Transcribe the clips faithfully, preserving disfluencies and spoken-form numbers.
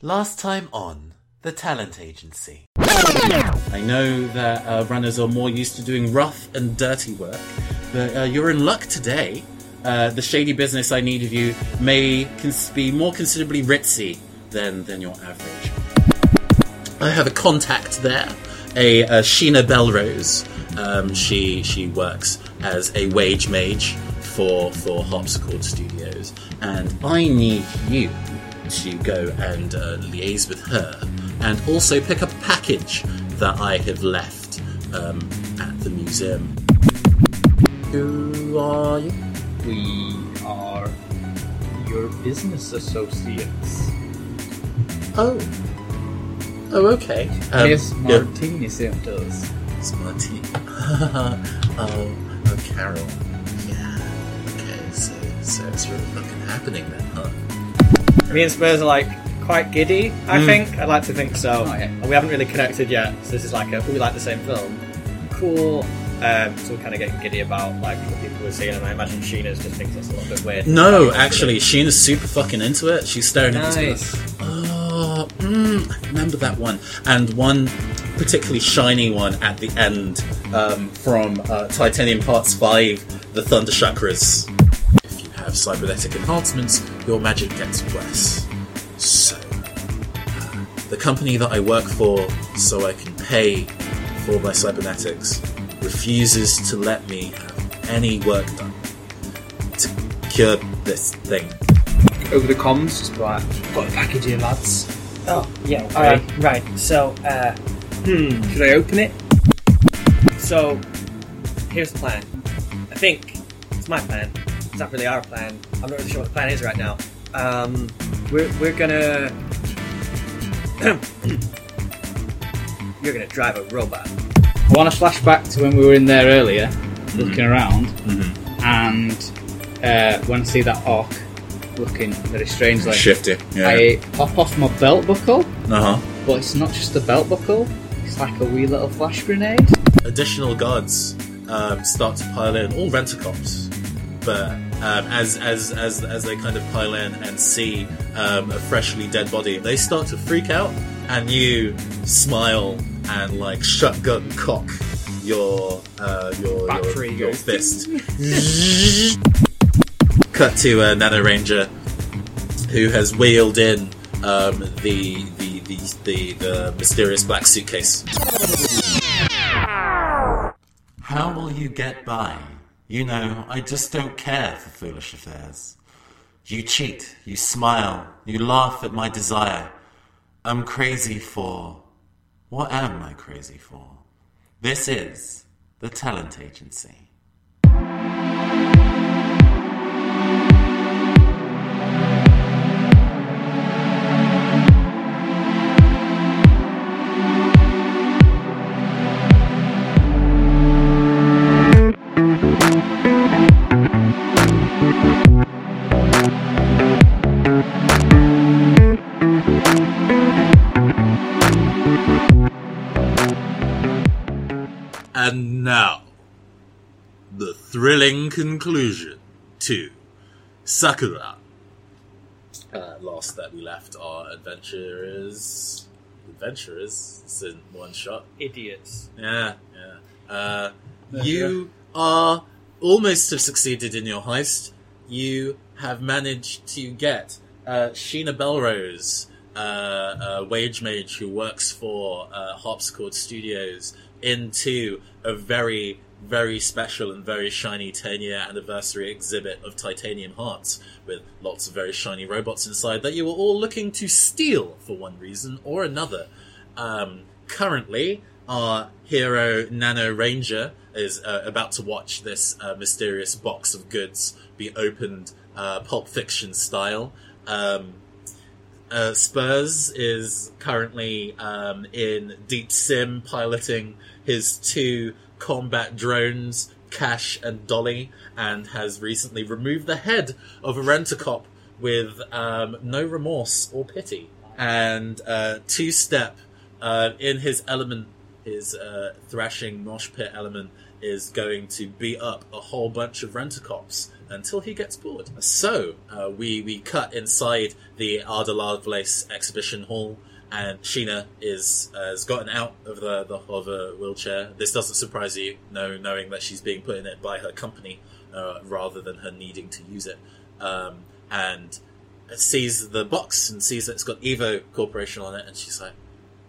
Last time on The Talent Agency. I know that uh, runners are more used to doing rough and dirty work, but uh, you're in luck today. Uh, the shady business I need of you may cons- be more considerably ritzy than, than your average. I have a contact there, a, a Sheena Belrose. Um, she she works as a wage mage for for Harpsichord Studios, and I need you to go and uh, liaise with her, and also pick up a package that I have left um, at the museum. Who are you? We are your business associates. Oh. Oh, okay. Um, Miss Martini sent us. Miss Martini. oh, oh, Carol. Yeah. Okay, so, so it's really fucking happening then, huh? Me and Spurs are like quite giddy, I Mm. think. I'd like to think so. Oh, yeah. And we haven't really connected yet, so this is like a we like the same film. Cool. Um, so we're kind of getting giddy about like what people we're seeing, and I imagine Sheena's just thinks that's a little bit weird. No, actually, Sheena's super fucking into it. She's staring at Nice. this. Oh, mm, I remember that one. And one particularly shiny one at the end um, from uh, Titanium Parts five, the Thunder Chakras. If you have cybernetic enhancements, your magic gets worse. So, uh, the company that I work for, so I can pay for my cybernetics, refuses to let me have any work done to cure this thing. Over the comms, just like, got a package here, lads. Oh, yeah. Okay. Alright, right. So, uh, hmm. Should I open it? So, here's the plan. I think it's my plan. It's not really our plan. I'm not really sure what the plan is right now. Um, we're we're gonna. You're gonna drive a robot. I want to flash back to when we were in there earlier, looking around, Mm-hmm. and uh, when I see that orc looking very strangely, Shifty, yeah. I pop off my belt buckle, Uh-huh. but it's not just a belt buckle, it's like a wee little flash grenade. Additional guards um, start to pile in, all rent-a-cops. But um, as as as as they kind of pile in and see um, a freshly dead body, they start to freak out, and you smile and like shotgun cock your uh, your Battery your, your goes. fist. Cut to a Nano Ranger who has wheeled in um, the, the the the the mysterious black suitcase. How will you get by? You know, I just don't care for foolish affairs. You cheat, you smile, you laugh at my desire. I'm crazy for... What am I crazy for? This is The Talent Agency. And now, the thrilling conclusion to Sakura. Uh, last that we left our adventurers. Adventurers? It's in one shot. Idiots. Yeah, yeah. Uh, you are almost have succeeded in your heist. You have managed to get uh, Sheena Belrose, uh, a wage mage who works for uh, Harpsichord Studios, into a very, very special and very shiny ten-year anniversary exhibit of Titanium Hearts with lots of very shiny robots inside that you were all looking to steal for one reason or another. Um, currently, our hero Nano Ranger is uh, about to watch this uh, mysterious box of goods be opened uh, Pulp Fiction style. Um, uh, Spurs is currently um, in Deep Sim piloting his two combat drones, Cash and Dolly, and has recently removed the head of a rent-a-cop with um, no remorse or pity. And uh, Two-Step, uh, in his element, his uh, thrashing mosh pit element, is going to beat up a whole bunch of rent-a-cops until he gets bored. So uh, we we cut inside the Ada Lovelace exhibition hall, and Sheena is uh, has gotten out of the the hover wheelchair. This doesn't surprise you, no, knowing that she's being put in it by her company uh, rather than her needing to use it, um, and sees the box and sees that it's got Evo Corporation on it, and she's like,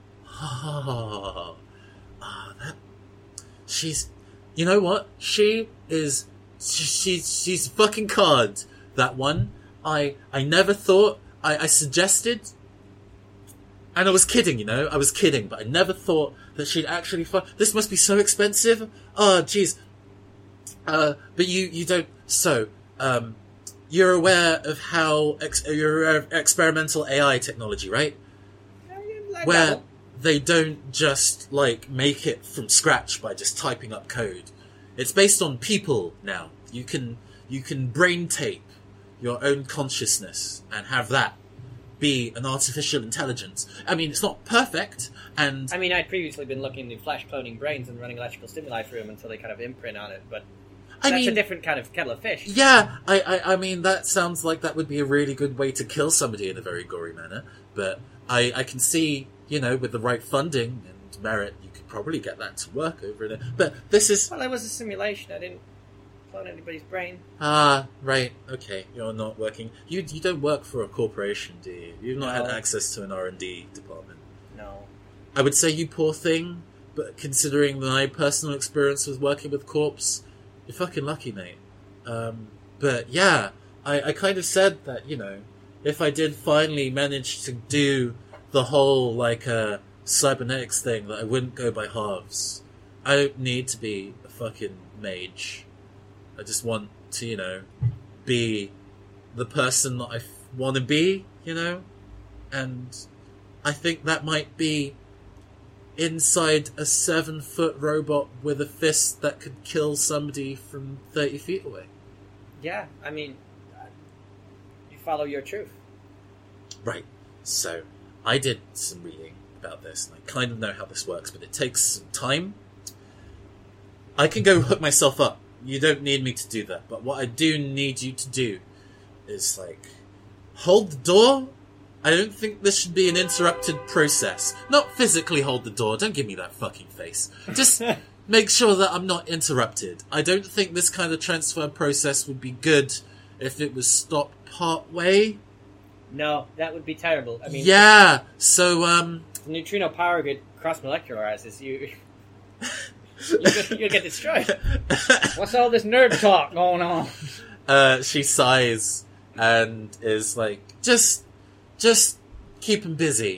oh, ah, that she's, you know what? She is, she, she's, she's fucking card. That one. I, I never thought, I, I suggested, and I was kidding, you know, I was kidding, but I never thought that she'd actually fu- this must be so expensive. Oh, jeez. Uh, but you, you don't, so, um, you're aware of how, ex- you're aware of experimental A I technology, right? Like Where that. they don't just, like, make it from scratch by just typing up code. It's based on people now. You can, you can brain tape your own consciousness and have that be an artificial intelligence. I mean, it's not perfect, and... I mean, I'd previously been looking at flash cloning brains and running electrical stimuli through them until they kind of imprint on it, but I that's mean, a different kind of kettle of fish. Yeah, I, I, I mean, that sounds like that would be a really good way to kill somebody in a very gory manner, but I, I can see, you know, with the right funding and merit, you could probably get that to work over there. But this is... Well, it was a simulation. I didn't clone anybody's brain. Ah, right, okay, you're not working... You you don't work for a corporation, do you? You've not No. had access to an R and D department. No. I would say you poor thing, but considering my personal experience with working with corps, you're fucking lucky, mate. Um, but yeah, I, I kind of said that, you know, if I did finally manage to do the whole, like, uh, cybernetics thing, that I wouldn't go by halves. I don't need to be a fucking mage. I just want to, you know, be the person that I f- want to be, you know? And I think that might be inside a seven-foot robot with a fist that could kill somebody from thirty feet away. Yeah, I mean, you follow your truth. Right. So, I did some reading about this, and I kind of know how this works, but it takes some time. I can go hook myself up. You don't need me to do that. But what I do need you to do is, like, hold the door. I don't think this should be an interrupted process. Not physically hold the door. Don't give me that fucking face. Just make sure that I'm not interrupted. I don't think this kind of transfer process would be good if it was stopped part way. No, that would be terrible. I mean, Yeah, so, um... if the neutrino power grid cross-molecularizes, you... you'll, you'll get destroyed. What's all this nerd talk going on? uh, she sighs and is like, just, just keep him busy.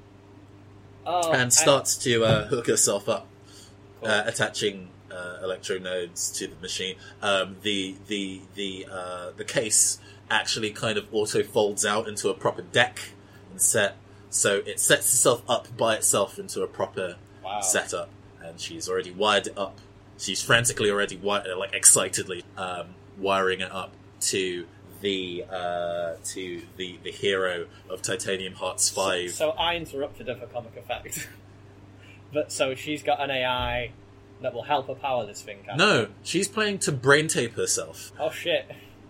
Oh, and I- starts to uh, hook herself up, Cool. uh, attaching uh, electronodes to the machine. Um, the the the uh, the case actually kind of auto folds out into a proper deck and set, so it sets itself up by itself into a proper Wow. setup. And she's already wired it up. She's frantically already wi- like excitedly um, wiring it up to the uh, to the the hero of Titanium Hearts Five. So I interrupted her for comic effect. But so she's got an A I that will help her power this thing, kind of. No, she's planning to brain tape herself. Oh shit.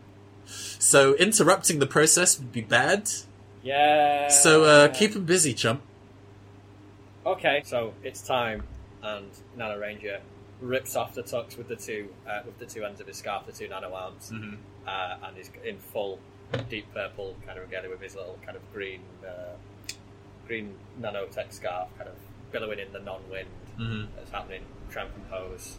So interrupting the process would be bad. Yeah. So uh, keep him busy, chump. Okay, so it's time, and Nano Ranger rips off the tux with the two uh, with the two ends of his scarf, the two nano arms, Mm-hmm. uh, and is in full deep purple kind of regalia with his little kind of green uh, green nanotech scarf, kind of billowing in the non-wind Mm-hmm. that's happening. Tramp and pose.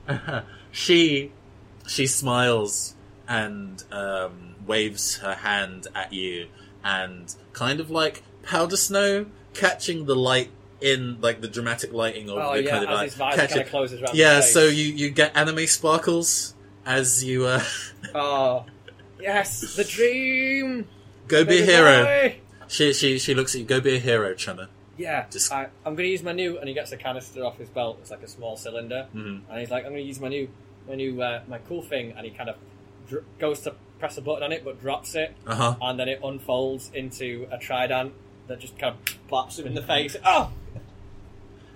she she smiles and um, waves her hand at you, and kind of like powder snow catching the light in, like the dramatic lighting of Oh the yeah, kind of as like his visor catch kind it. of closes around. Yeah, his face. so you you get anime sparkles as you uh, Oh yes, the dream. go be a Baby hero. boy! She she she looks at you. Go be a hero, Tremor. Yeah, Just- I, I'm going to use my new, and he gets a canister off his belt. It's like a small cylinder, Mhm. and he's like, "I'm going to use my new, my new, uh, my cool thing," and he kind of dr- goes to press a button on it, but drops it, Uh huh. and then it unfolds into a trident that just kind of slaps him in the face. Oh,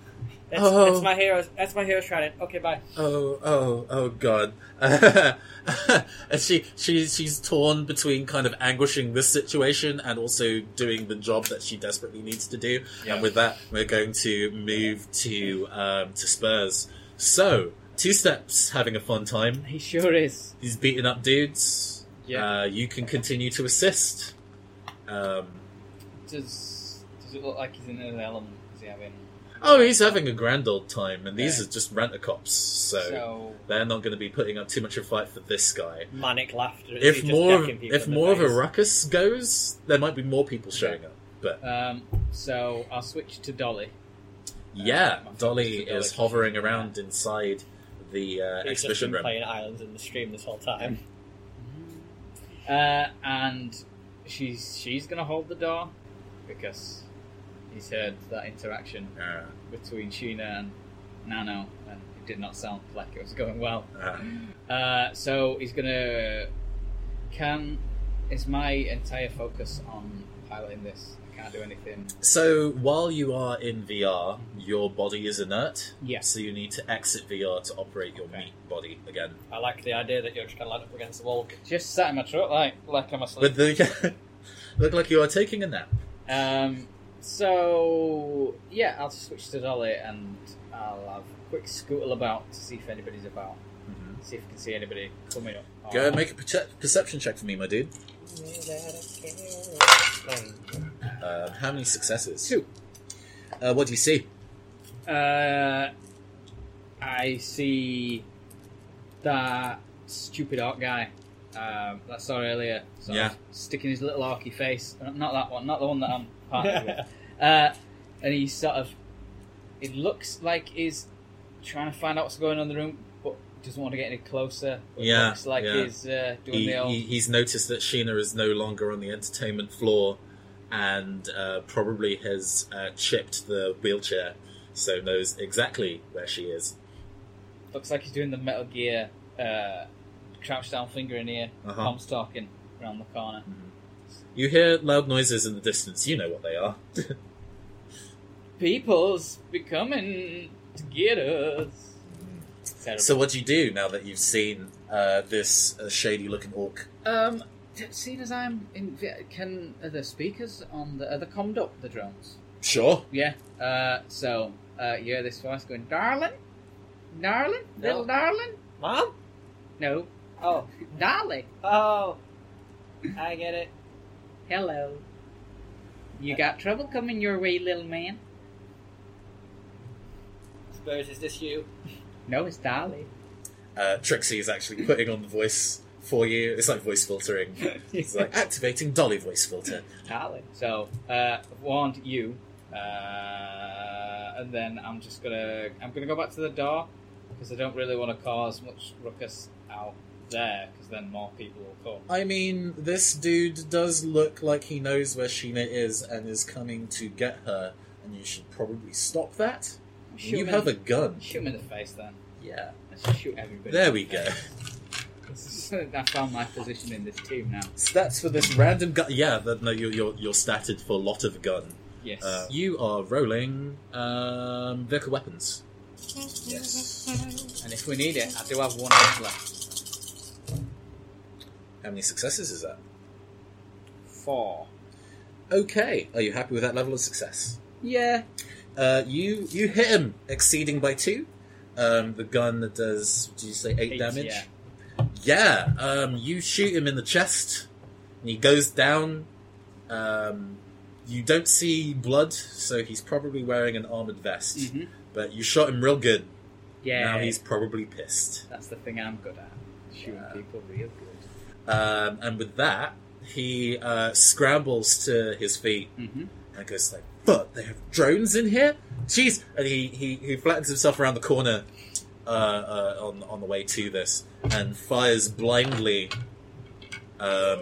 That's, Oh. that's my hero's. That's my hero's trident. Okay, bye. Oh, oh, oh, God! and she, she, she's torn between kind of anguishing this situation and also doing the job that she desperately needs to do. Yeah. And with that, we're going to move to um, to Spurs. So, Two Steps having a fun time. He sure is. He's beating up dudes. Yeah. Uh, you can continue to assist. Um, Does Does it look like he's in an element? Is he having? oh, he's having a grand old time, and these Yeah. are just rent-a-cops, so, So they're not going to be putting up too much of a fight for this guy. Manic laughter. as If he's just more of, decking people if in the more of a face. ruckus goes, there might be more people showing up. But um, so I'll switch to Dolly. yeah, my Dolly focus is is hovering Dolly. around inside the uh, He's just exhibition been room. playing Islands in the stream this whole time. Uh, and she's she's gonna hold the door because he's heard that interaction Uh, between Sheena and Nano, and it did not sound like it was going well. uh, Uh, so he's gonna. Can is my entire focus on piloting this? I can't do anything. so while you are in V R, your body is inert. Yeah. So you need to exit V R to operate your Okay. meat body again. I like the idea that you're just going to line up against the wall. Just sat in my truck like like I'm asleep. With the look like you are taking a nap. Um, so yeah, I'll switch to Dolly and I'll have a quick scootle about to see if anybody's about. Mhm. See if I can see anybody coming up. Go Or- and make a perce- perception check for me, my dude. Uh, how many successes? Two. Uh, what do you see? Uh, I see that stupid orc guy um, that I saw earlier. Sort Yeah. of sticking his little orky face. uh, Not that one. Not the one that I'm partnered with. Uh, and he's sort of. It looks like he's trying to find out what's going on in the room, but doesn't want to get any closer. It Yeah, looks like yeah. he's uh, doing He, the old. he, he's noticed that Sheena is no longer on the entertainment floor and uh, probably has uh, chipped the wheelchair, so knows exactly where she is. Looks like he's doing the Metal Gear uh, crouch down finger in ear, Uh-huh. palms talking around the corner. You hear loud noises in the distance. You know what they are. People's becoming to get us. Terrible. So what do you do now that you've seen uh, this uh, shady-looking orc? um, t- seeing as I'm in, can are the speakers on the are the commed up the drones? Sure. Yeah. Uh, so uh, you hear this voice going, "Darling, darling, No. little darling." Mom? No, Oh. Dolly. Oh. I get it. Hello. You got trouble coming your way, little man? Spurs, is this you? No, it's Dolly. Uh, Trixie is actually putting on the voice for you. It's like voice filtering. It's like activating Dolly voice filter. Dolly. So uh, I've warned you, uh, and then I'm just gonna I'm gonna go back to the door because I don't really want to cause much ruckus out there because then more people will come. I mean, this dude does look like he knows where Sheena is and is coming to get her, and you should probably stop that. Shoot You him have in, a gun. Shoot him in the face then. Yeah. Let's just shoot everybody. There in we the go. face. I found my position in this team now. Stats for this random gun. Yeah, that, no, you're, you're, you're statted for a lot of gun. Yes. Uh, you are rolling um, vehicle weapons. Yes. and if we need it, I do have one hit left. How many successes is that? Four. Okay. Are you happy with that level of success? Yeah. Uh, you you hit him, exceeding by two. Um, the gun that does, did you say eight, Eight, damage? yeah. Yeah. Um, you shoot him in the chest, and he goes down. Um, you don't see blood, so he's probably wearing an armored vest. Mhm. But you shot him real good. Yeah. Now he's probably pissed. That's the thing I'm good at. Shooting Yeah. people real good. Um, and with that, he uh, scrambles to his feet Mm-hmm. and goes like, "But they have drones in here, jeez!" And he, he, he flattens himself around the corner uh, uh, on on the way to this and fires blindly um,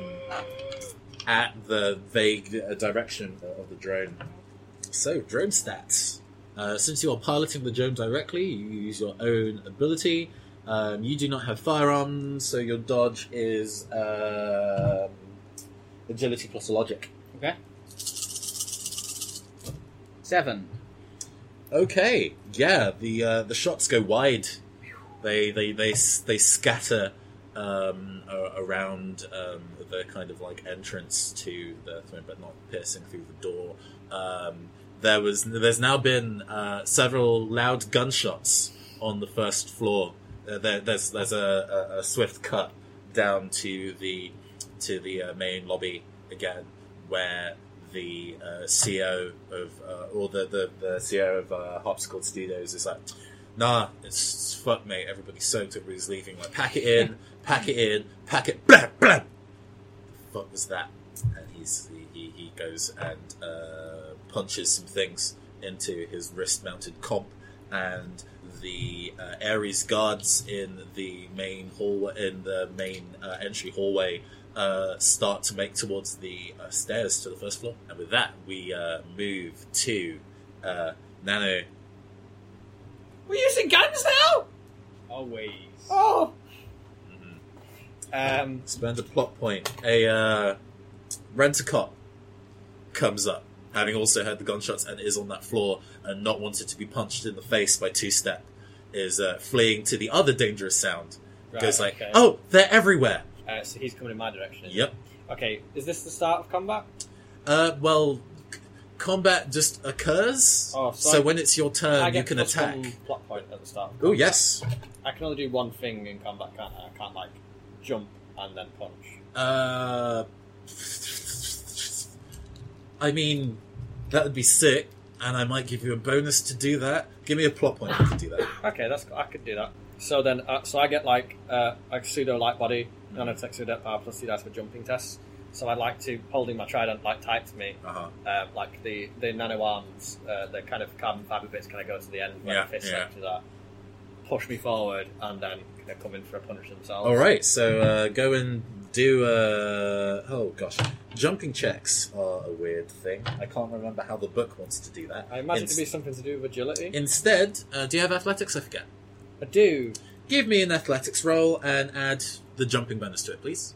at the vague uh, direction of the drone. So, drone stats. Uh, since you are piloting the drone directly, you use your own ability. Um, you do not have firearms, so your dodge is um agility plus logic. Okay. Seven. Okay, yeah, the uh, the shots go wide. They they they they scatter um, around um, the kind of like entrance to the throne, but not piercing through the door. Um, there was there's now been uh, several loud gunshots on the first floor. Uh, there, there's there's a, a, a swift cut down to the to the uh, main lobby again, where the uh, C E O of uh, or the, the, the C E O of uh, Hopsicle Studios is like, nah, it's, it's fuck, mate. Everybody's soaked. Everybody's leaving. Like, pack it in, pack it in, pack it. Blah blah. The fuck was that? And he's he, he goes and uh, punches some things into his wrist-mounted comp, and the uh, Ares guards in the main hallway, in the main uh, entry hallway, uh, start to make towards the uh, stairs to the first floor. And with that, we uh, move to uh, Nano. We're using guns now? Always. Oh! Mm-hmm. Um, Spend a plot point. A uh, rent-a-cop comes up, having also heard the gunshots and is on that floor and not wanted to be punched in the face by Two-Step, is uh, fleeing to the other dangerous sound. Right, Goes like, okay. oh, they're everywhere. Uh, so he's coming in my direction. Yep. Okay, is this the start of combat? Uh, well, c- combat just occurs. Oh, so so I- when it's your I turn, you get can plus attack. one plot point at the start. Of Oh, combat. yes. I can only do one thing in combat, can't I? I can't, like, jump and then punch. Uh, I mean, that would be sick, and I might give you a bonus to do that. Give me a plot point if you can do that. Okay, that's I could do that. So then, uh, so I get, like, uh, a pseudo light body, and I take pseudo power plus two dice for jumping tests. So I'd like to, holding my trident, like, tight to me, Uh-huh. uh, like the, the nano arms, uh, the kind of carbon fibre bits kind of go to the end where Yeah, the fist yeah. touches that, push me forward, and then kind of come in for a punch themselves. All right, so uh, go and do. Uh, oh gosh, jumping checks are a weird thing. I can't remember how the book wants to do that. I imagine Ins- it to be something to do with agility. Instead, uh, do you have athletics? I forget. I do. Give me an athletics roll and add the jumping bonus to it, please.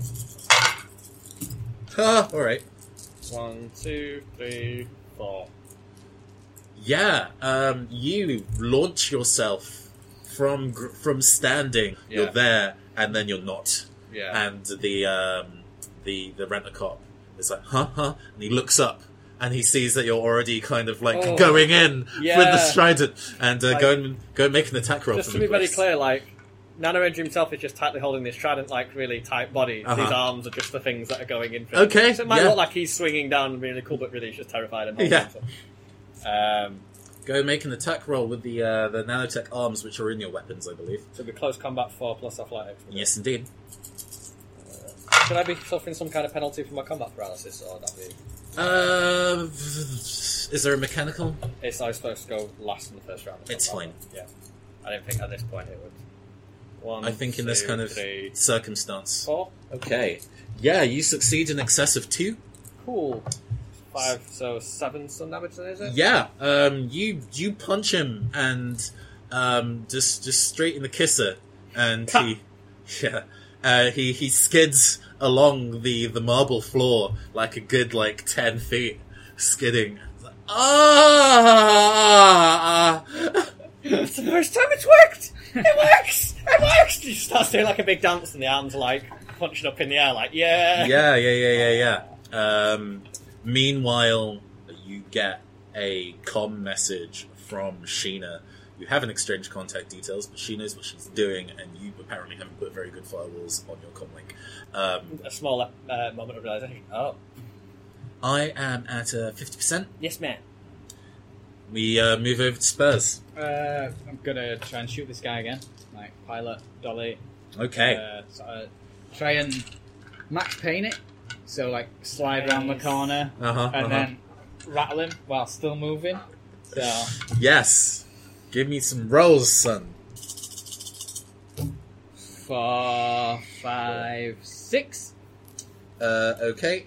Ah, all right. One, two, three, four. Yeah, um, you launch yourself from gr- from standing. Yeah. You're there, and then you're not. Yeah. And the um, the the rent-a-cop is like, huh, huh, and he looks up and he sees that you're already kind of like Oh. going in Yeah. with the strident, and uh, Like- go and go and make an attack roll. Just for to me, be very please. clear, like, Nano Ranger himself is just tightly holding this trident, like, really tight body. Uh-huh. These arms are just the things that are going in for him. Okay, So it might yeah. look like he's swinging down really cool, but really he's just terrified and holding Yeah. himself. Um, Go and make an attack roll with the uh, the nanotech arms, which are in your weapons, I believe. so it'll be close combat four plus athletics. Yes, indeed. Should I be suffering some kind of penalty for my combat paralysis, or would that be... Uh, is there a mechanical? It's I was supposed to go last in the first round. It's fine. Yeah. I don't think at this point it would. One, I think in this two, kind of three, circumstance. four. Okay. Yeah, you succeed in excess of two. Cool. Five, so seven stun damage then, is it? Yeah, um, you you punch him and um, just just straight in the kisser, and he yeah uh, he he skids along the, the marble floor like a good like ten feet, skidding. It's like, ah, It's the first time it's worked! It works! It works! He starts doing like a big dance and the arms are like punching up in the air like, yeah! yeah, yeah, yeah, yeah, yeah. Um, meanwhile, you get a comm message from Sheena. You haven't exchanged contact details, but she knows what she's doing, and you apparently haven't put very good firewalls on your comm link. Um, A small uh, moment of realization. Oh. I am at uh, fifty percent. Yes, man. We uh, move over to Spurs. Uh, I'm gonna try and shoot this guy again. Like, pilot, dolly. Okay. Uh, so, uh, try and Max Payne it. So, like, slide round the Nice. corner Uh-huh, and uh-huh. then rattle him while still moving. So, Yes. Give me some rolls, son. four, five, six. Uh, okay.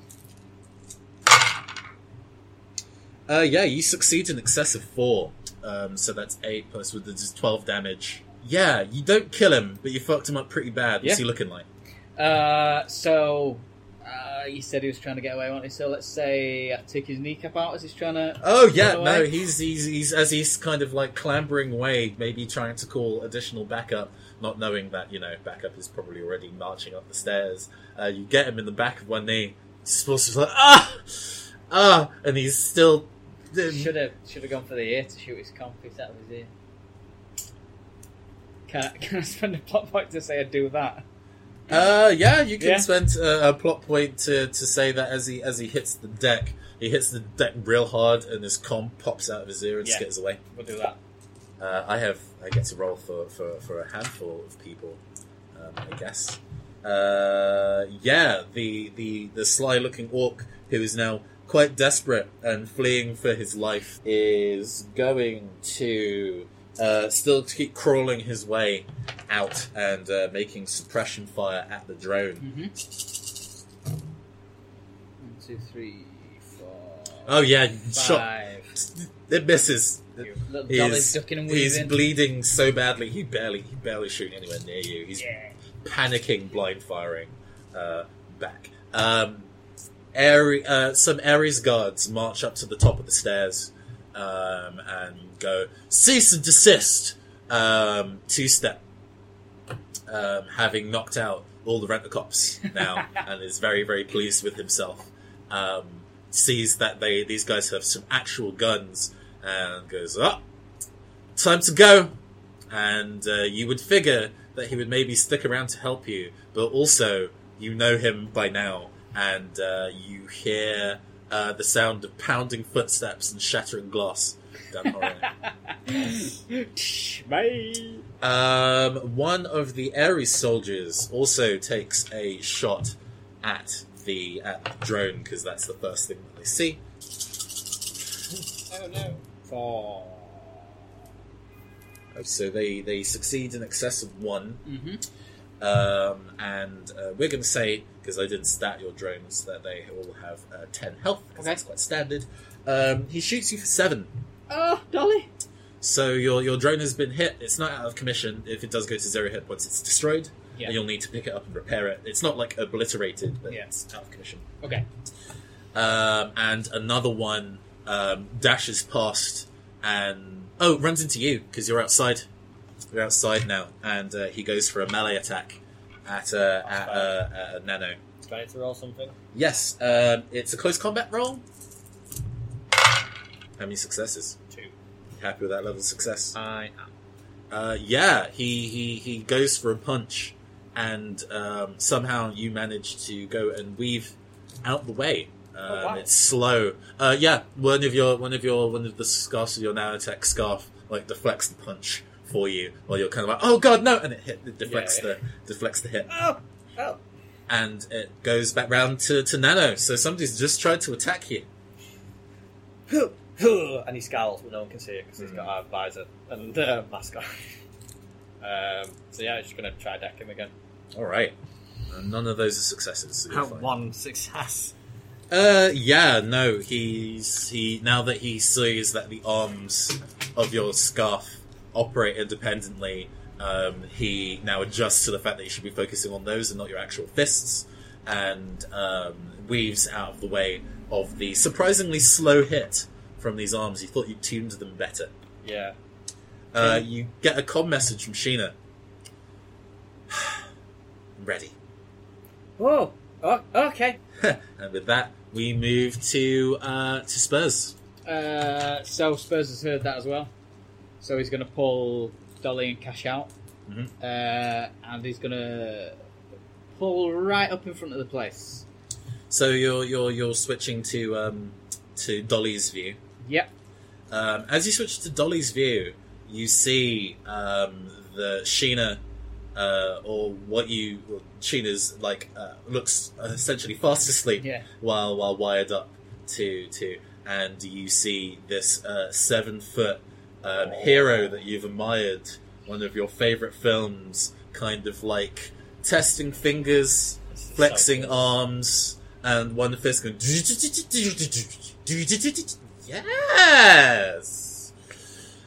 Uh, yeah, you succeed in excess of four. Um, so that's eight plus with the just twelve damage. Yeah, you don't kill him, but you fucked him up pretty bad. What's Yeah. he looking like? Uh, so, uh, Uh, you said he was trying to get away, wasn't he? So let's say I take his kneecap out as he's trying to. Oh yeah, run no, away. he's, he's he's as he's kind of like clambering away, maybe trying to call additional backup, not knowing that you know backup is probably already marching up the stairs. Uh, you get him in the back of one knee. He's supposed to be like ah ah, and he's still. Should have should have gone for the ear to shoot his compies out of his ear. Can I, can I spend a plot point to say I do that? Uh, yeah, you can Yeah. spend uh, a plot point to, to say that as he as he hits the deck, he hits the deck real hard, and his comp pops out of his ear and Yeah. skitters away. We'll do that. Uh, I have I get to roll for, for, for a handful of people, um, I guess. Uh, yeah, the, the the sly looking orc who is now quite desperate and fleeing for his life is going to uh, still keep crawling his way out and uh, making suppression fire at the drone. Mm-hmm. One, two, three, four. Oh yeah, shot. Five. It misses. Little He's, Dolly's ducking and he's weaving. bleeding so badly. He barely, he barely shooting anywhere near you. He's Yeah. panicking, blind firing uh, back. Um, Ares, uh, some Ares guards march up to the top of the stairs um, and go, cease and desist! Um, two-step. Um, having knocked out all the rent-a-cops now and is very, very pleased with himself. Um, sees that they these guys have some actual guns and goes, oh, time to go! And uh, you would figure that he would maybe stick around to help you, but also you know him by now, and uh, you hear uh, the sound of pounding footsteps and shattering glass down the hallway. Bye. um, one of the Ares soldiers also takes a shot at the at the drone because that's the first thing that they see. Oh no. Four. So they, they succeed in excess of one. Mm-hmm. Um, and uh, we're going to say, because I didn't stat your drones, that they all have uh, ten health, because Okay. that's quite standard. Um, he shoots you for seven. Oh, Dolly. So your your drone has been hit. It's not out of commission. If it does go to zero hit points, it's destroyed. Yeah. And you'll need to pick it up and repair it. It's not like obliterated, but Yeah. it's out of commission. Okay. Um, and another one um, dashes past and oh, runs into you because you're outside. You're outside now, and uh, he goes for a melee attack at uh, at, uh, at a Nano. Do I need to roll something? Yes, um, it's a close combat roll. How many successes? Two. Happy with that level of success? I am. Uh, yeah, he, he he goes for a punch, and um, somehow you manage to go and weave out the way. Um, Oh, wow. It's slow. Uh, yeah, one of your one of your one of the scarves of your nanotech scarf like deflects the punch for you, while you're kind of like, oh god, no, and it hit it deflects Yeah, yeah. the deflects the hit, Oh! Oh! and it goes back round to, to Nano. So somebody's just tried to attack you. And he scowls, but no one can see it because he's Mm. got a visor and uh, mask on. um, so yeah, he's just going to try deck him again. All right, uh, none of those are successes. So you're fine. One success. Uh, yeah, no, he's he now that he sees that the arms of your scarf operate independently, um, he now adjusts to the fact that you should be focusing on those and not your actual fists, and um, weaves out of the way of the surprisingly slow hit from these arms. You thought you tuned them better. Yeah. Uh, you get a comm message from Sheena. Ready. Whoa! Oh, okay. And with that, we move to uh, to Spurs. Uh, so Spurs has heard that as well. So he's going to pull Dolly and Cash out. Mhm. Uh, and he's going to pull right up in front of the place. So you're you're you're switching to um, to Dolly's view. Yep. Um, as you switch to Dolly's view, you see um, the Sheena, uh, or what you well, Sheena's like uh, looks essentially fast asleep Yeah. while while wired up to to, and you see this uh, seven foot um, hero that you've admired, one of your favorite films, kind of like testing fingers, This is flexing so cool. arms, and one fist going. Yes!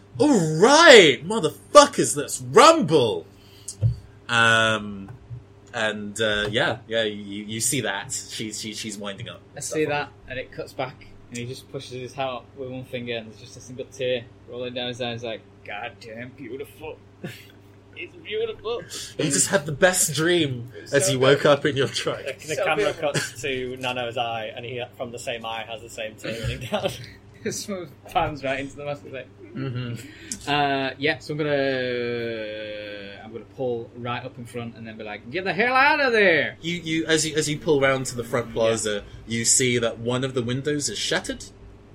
Alright, motherfuckers, let's rumble! Um, and uh, yeah, yeah, you, you see that she's she, she's winding up. I see that, and it cuts back, and he just pushes his hat up with one finger, and there's just a single tear rolling down his eyes. Like, God damn, beautiful. It's beautiful. You just had the best dream as so you woke up in your truck. The, the So camera beautiful. cuts to Nano's eye, and he, from the same eye, has the same tear running down. Smooth pans right into the mask. Like, Mm-hmm. uh, yeah. So I'm gonna, I'm gonna pull right up in front, and then be like, "Get the hell out of there!" You, you, as you as you pull round to the front plaza, you see that one of the windows is shattered.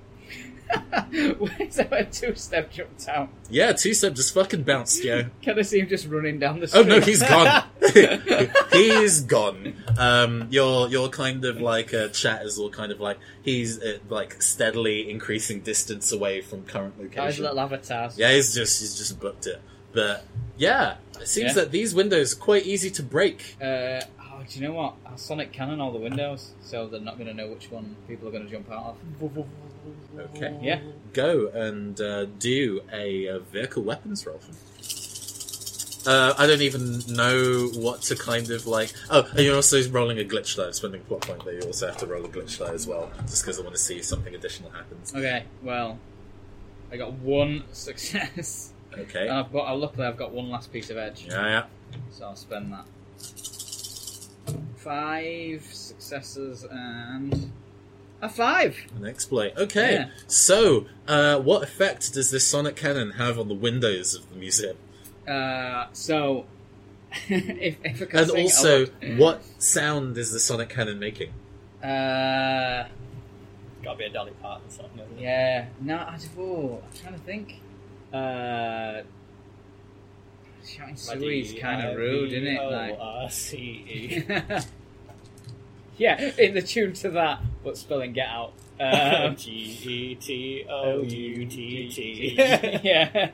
Is that where two step jumped out? Yeah, two step just fucking bounced, yo. Can I see him just running down the Oh street? no, he's gone. He's gone. Um, your your kind of like uh, chat is all kind of like he's uh, like steadily increasing distance away from current Oh, his location. little avatars. Yeah, he's just he's just booked it. But yeah, it seems Yeah. that these windows are quite easy to break. Uh, oh, do you know what? I'll sonic cannon all the windows, so they're not going to know which one people are going to jump out of. Okay. Yeah. Go and uh, do a, uh vehicle weapons roll. Uh, I don't even know what to kind of like. Oh, and you're also rolling a glitch die, spending a plot point there. You also have to roll a glitch die as well, just because I want to see if something additional happens. Okay, well, I got one success. Okay. And I've got, uh, luckily, I've got one last piece of edge, Yeah, yeah. so I'll spend that. Five successes and a five. An exploit. Okay. Yeah. So, uh, what effect does this sonic cannon have on the windows of the museum? Uh, so if if I can And sing, I also, would. what sound is the sonic cannon making? Uh, Gotta be a Dolly Parton song, isn't it? yeah, no, I oh, I'm trying to think. Uh, shouting Sui's kind of rude, isn't it? Like, O R C E. yeah, in the tune to that, but spelling Get Out. Um, G E T O U T T. Yeah.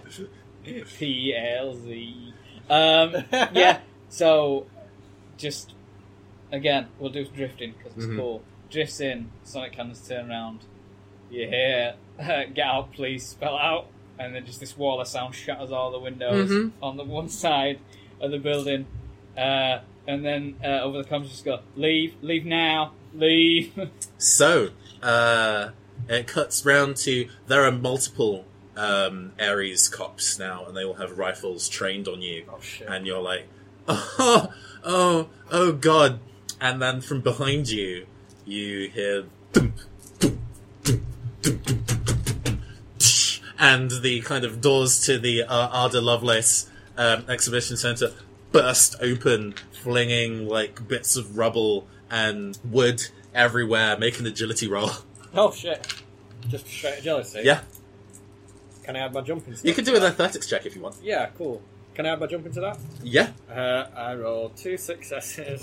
P L Z. Um, yeah, so just again, we'll do drifting because it's Mhm. cool. Drifts in, Sonic Cannons turn around. You hear, Get Out, please, spell out. And then just this wall of sound shatters all the windows Mhm. on the one side of the building. Uh, and then uh, over the comms, just go, leave, leave now, leave. So, uh, it cuts round to there are multiple um, Ares cops now, and they all have rifles trained on you, Oh shit. and you're like, oh, oh, oh god! And then from behind you, you hear, thump, thump, thump, thump, thump, thump, thump, tsh, and the kind of doors to the uh, Ada Lovelace um, exhibition centre burst open, flinging like bits of rubble and wood everywhere. Make an agility roll. Oh shit. Just straight agility? Yeah, Can I add my jumping stuff? you can do an athletics check if you want. Yeah, cool. Can I add my jumping to that? Yeah, Uh, I rolled two successes.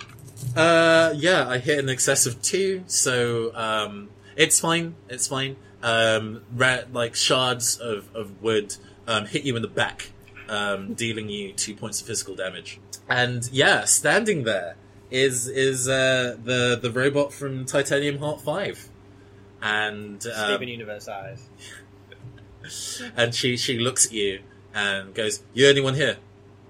uh, yeah. I hit in excess of two, so um, it's fine. It's fine. Um, ra- like shards of of wood um, hit you in the back, um, dealing you two points of physical damage. And yeah, standing there is is uh, the the robot from Titanium Heart Five, and um, Steven Universe eyes. and she she looks at you and goes, "You the only one here?"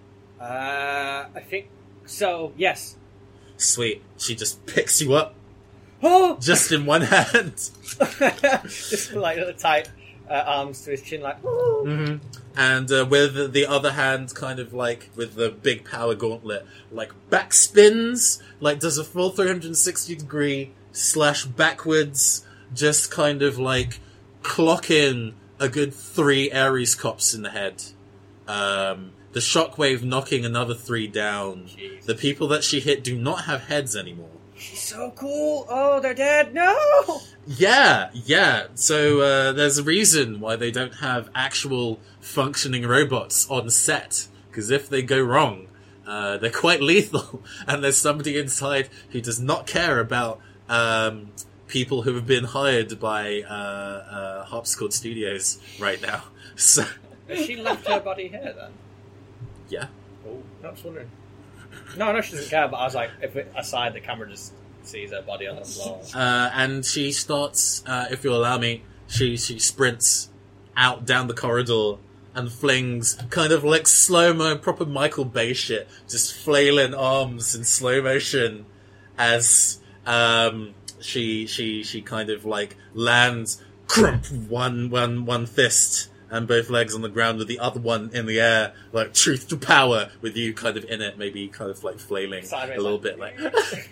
Uh, I think so. Yes. Sweet. She just picks you up Oh! just in one hand. Just like the tight uh, arms to his chin, like. "Ooh." Mm-hmm. And uh, with the other hand, kind of like with the big power gauntlet, like back spins, like does a full three hundred sixty degree slash backwards, just kind of like clock in a good three Ares cops in the head. Um, the shockwave knocking another three down. Jeez. The people that she hit do not have heads anymore. She's so cool. Oh, they're dead. No. Yeah, yeah. So uh, there's a reason why they don't have actual functioning robots on set. Because if they go wrong, uh, they're quite lethal. And there's somebody inside who does not care about um, people who have been hired by uh, uh, Hopscotch Studios right now. So Has she left her body here then? yeah. Oh, I was wondering. No, no, she doesn't care. But I was like, if it, aside, the camera just sees her body on the floor. Uh, and she starts, uh, if you'll allow me, she she sprints out down the corridor and flings kind of like slow-mo, proper Michael Bay shit, just flailing arms in slow motion as um, she she she kind of like lands, crump, one one one fist and both legs on the ground with the other one in the air, like truth to power, with you kind of in it, maybe kind of like flailing Sideways, a little like- bit, like.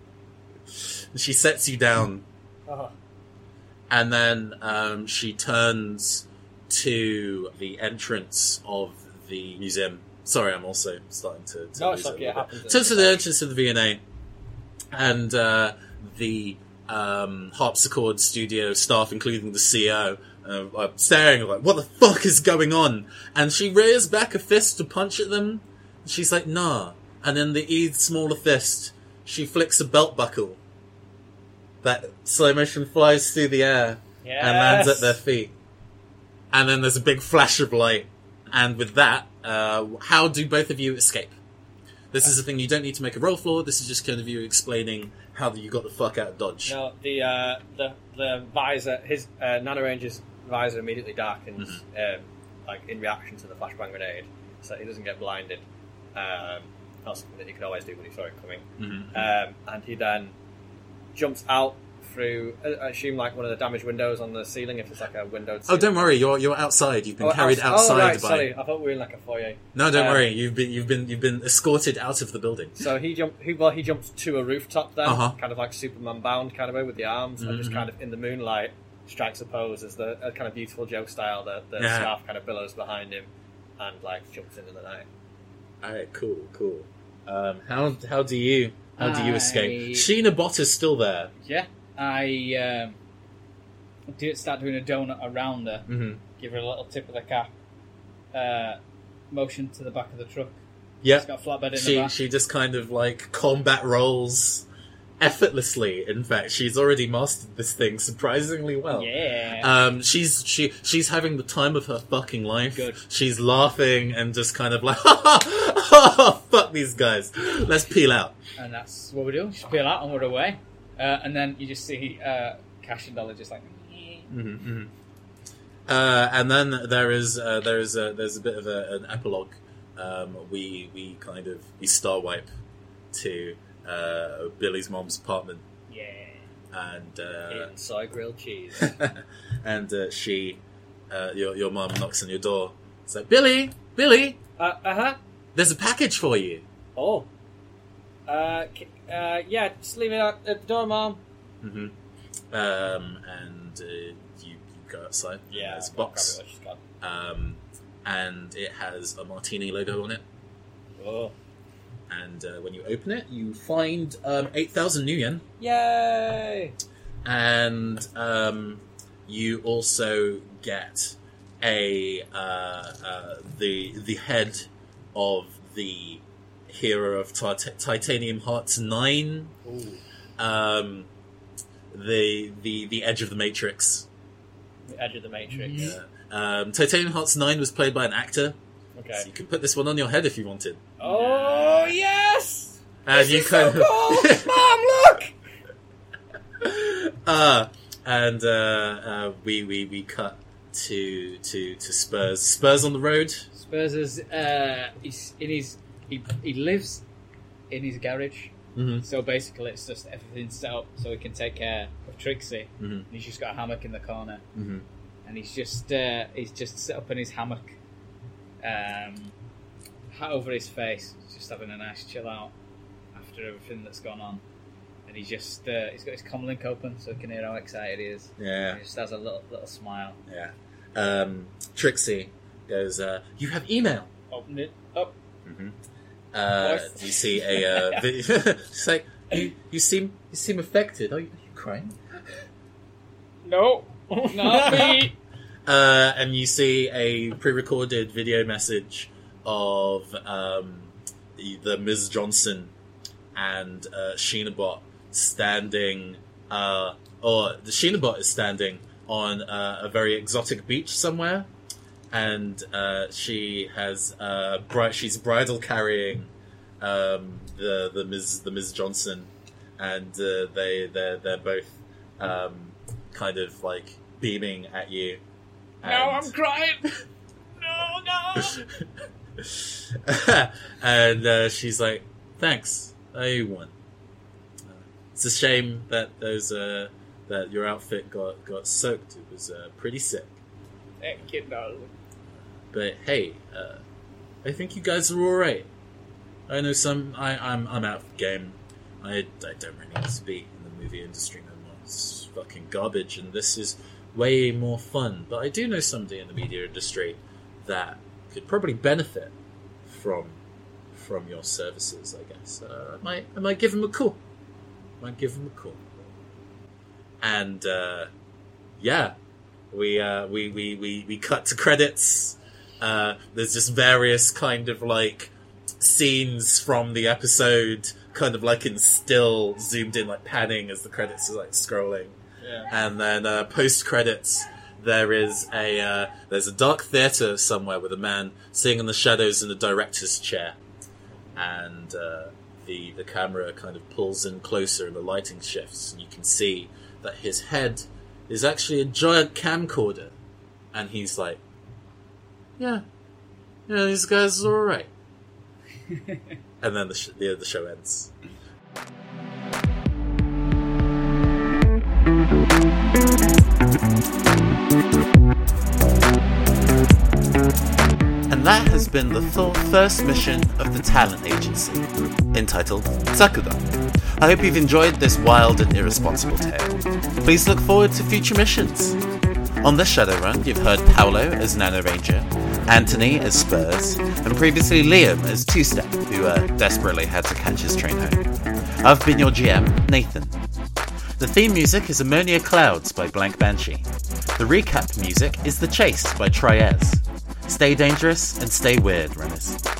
She sets you down. Oh. And then um, she turns to the entrance of the museum. Sorry, I'm also starting to... to No, lose it's okay, a it little happens. bit. Turns to the entrance of the V and A. And uh, the um, Harpsichord studio staff, including the C E O, uh, are staring like, what the fuck is going on? And she rears back a fist to punch at them. And she's like, nah. And then the E smaller fist, she flicks a belt buckle. That slow motion flies through the air Yes. and lands at their feet. And then there's a big flash of light. And with that, uh, how do both of you escape? This is the thing, you don't need to make a roll for. This is just kind of you explaining how you got the fuck out of Dodge. No, the uh, the the visor, his uh, Nano Ranger's visor immediately darkens, Mm-hmm. um, like in reaction to the flashbang grenade, so he doesn't get blinded. Um, that's something that he could always do when he saw it coming. Mm-hmm. Um, and he then jumps out through, I I assume, like one of the damaged windows on the ceiling, if it's like a window. Oh, don't worry, you're you're outside. You've been Oh, carried outs- outside Oh, right, by. sorry, I thought we were in like a foyer. No, don't Um, worry. You've been you've been you've been escorted out of the building. So he jumped. He well, he jumped to a rooftop then, Uh-huh. kind of like Superman bound, kind of way with the arms, and just Mhm. kind of in the moonlight strikes a pose as the a kind of beautiful Joe style. The, the Yeah. scarf kind of billows behind him, and like jumps into the night. All right, cool, cool. Um, how how do you how do you I- escape? Sheena Bott is still there. Yeah, I um, do start doing a donut around her, Mm-hmm. give her a little tip of the cap, uh, motion to the back of the truck. Yeah, It's got a flatbed in the she back. she just kind of like combat rolls effortlessly. In fact, she's already mastered this thing surprisingly well. Yeah. Um, she's she she's having the time of her fucking life. Good. She's laughing and just kind of like, ha ha, ha, fuck these guys. Let's peel out. And that's what we do. Just peel out and we're away. Uh, and then you just see uh, Cash and Dollar just like... Mm-hmm, Uh, and then there is uh, there is a, there's a bit of a, an epilogue. Um, we we kind of we star wipe to uh, Billy's mom's apartment, Yeah. and uh, In soy grilled cheese. and uh, she uh, your your mom knocks on your door. It's like, Billy, Billy, uh huh. there's a package for you. Oh. Uh, c- uh, yeah. Just leave it at, at the door, Mom. Mm-hmm. Um, and uh, you, you go outside. and Yeah. there's a I'll box. grab it when she's gone. Um, and it has a martini logo on it. Oh. And uh, when you open it, you find um, eight thousand new yen. Yay! And um, you also get a uh, uh, the the head of the hero of Tit- Titanium Hearts nine. Ooh. Um, the the the Edge of the Matrix. The Edge of the Matrix. Yeah. Um, Titanium Hearts nine was played by an actor, Okay. so you could put this one on your head if you wanted. Oh yes! And This you is so kind of cool! Mom, look! uh, and uh, uh, we, we we cut to to to Spurs. Spurs on the road. Spurs is uh, he's in his he, he lives in his garage. Mm-hmm. So basically, it's just everything's set up so he can take care of Trixie. Mm-hmm. And he's just got a hammock in the corner, Mm-hmm. and he's just uh, he's just set up in his hammock, um, hat over his face, just having a nice chill out after everything that's gone on. And he's just uh, he's got his comlink open so he can hear how excited he is. Yeah, And he just has a little little smile. yeah. Um, Trixie goes, uh, "You have email." Open it up. Mm-hmm. Uh, Voice. you see a uh, vi- it's like you, you seem you seem affected. Are you, are you crying? No, not me. Uh, and you see a pre-recorded video message of um, the, the Miz Johnson and uh, Sheenabot standing, uh, or the Sheenabot is standing on uh, a very exotic beach somewhere, and uh, she has uh, bri- she's bridal carrying um, the the Miz the Miz Johnson, and uh, they they're they're both um, kind of like beaming at you. Now And- I'm crying. No. No! And uh, she's like, thanks, I won. Uh, it's a shame that those uh, that your outfit got, got soaked. It was uh, pretty sick. Thank you, darling. But hey, uh, I think you guys are alright. I know some... I, I'm I'm out of the game. I, I don't really need to be in the movie industry no more. It's fucking garbage, and this is way more fun. But I do know somebody in the media industry that could probably benefit from from your services, I guess. Uh, I might I might give him a call. I might give him a call. And uh, yeah, we, uh, we we we we cut to credits. Uh, there's just various kind of like scenes from the episode, kind of like in still zoomed in, like panning as the credits are like scrolling. Yeah. And then uh, post credits, there is a uh, there's a dark theater somewhere with a man sitting in the shadows in the director's chair, and uh, the the camera kind of pulls in closer and the lighting shifts, and you can see that his head is actually a giant camcorder, and he's like, yeah, yeah, these guys are all right. And then the sh- the, the show ends. And that has been the full first mission of the talent agency, entitled Sakuga. I hope you've enjoyed this wild and irresponsible tale. Please look forward to future missions. On this Shadowrun, you've heard Paolo as Nano Ranger, Anthony as Spurs, and previously Liam as Two-Step, who uh, desperately had to catch his train home. I've been your G M, Nathan. The theme music is Ammonia Clouds by Blank Banshee. The recap music is The Chase by Triez. Stay dangerous and stay weird, runners.